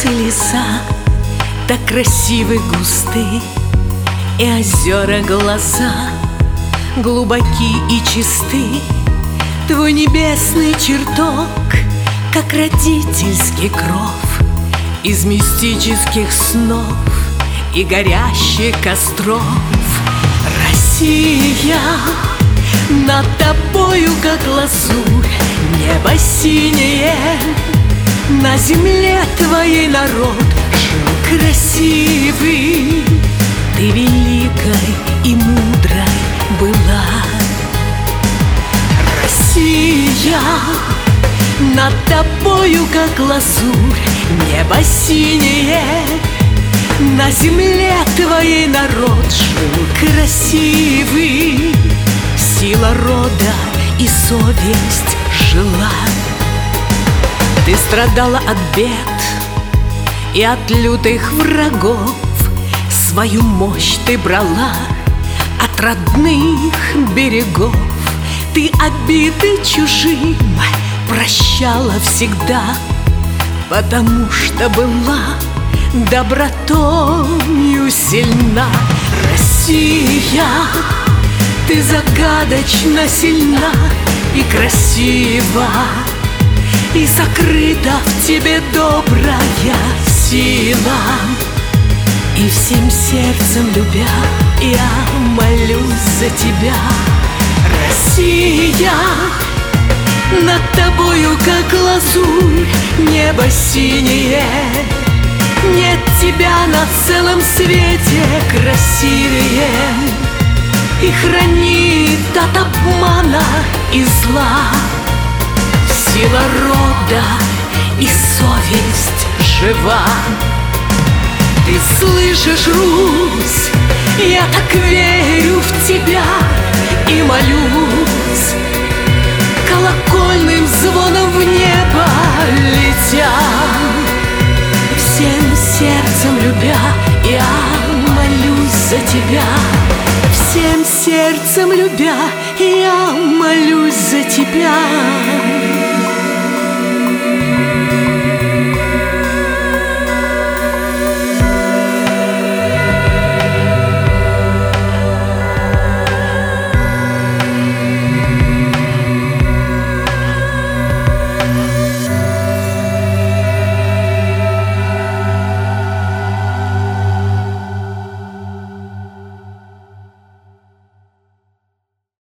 леса так красивы, густы, и озера глаза глубоки и чисты. Твой небесный чертог, как родительский кров из мистических снов и горящих костров. Россия, над тобою, как лазурь, небо синее, на земле твоей народ жил красивый. Ты великой и мудрой была. Россия, над тобою, как лазурь, небо синее, на земле твоей народ жил красивый. Сила рода и совесть жила. Ты страдала от бед и от лютых врагов, свою мощь ты брала от родных берегов. Ты обиды чужим прощала всегда, потому что была добротою сильна. Россия, ты загадочно сильна и красива, и сокрыта в тебе добрая сила. И всем сердцем любя, я молюсь за тебя. Россия, над тобою, как лазурь, небо синее, нет тебя на целом свете красивее. И хранит от обмана и зла сила рода и совесть жива. Ты слышишь, Русь, я так верю в тебя и молюсь, колокольным звоном в небо летя. Всем сердцем любя, я молюсь за тебя. Всем сердцем любя, я молюсь за тебя.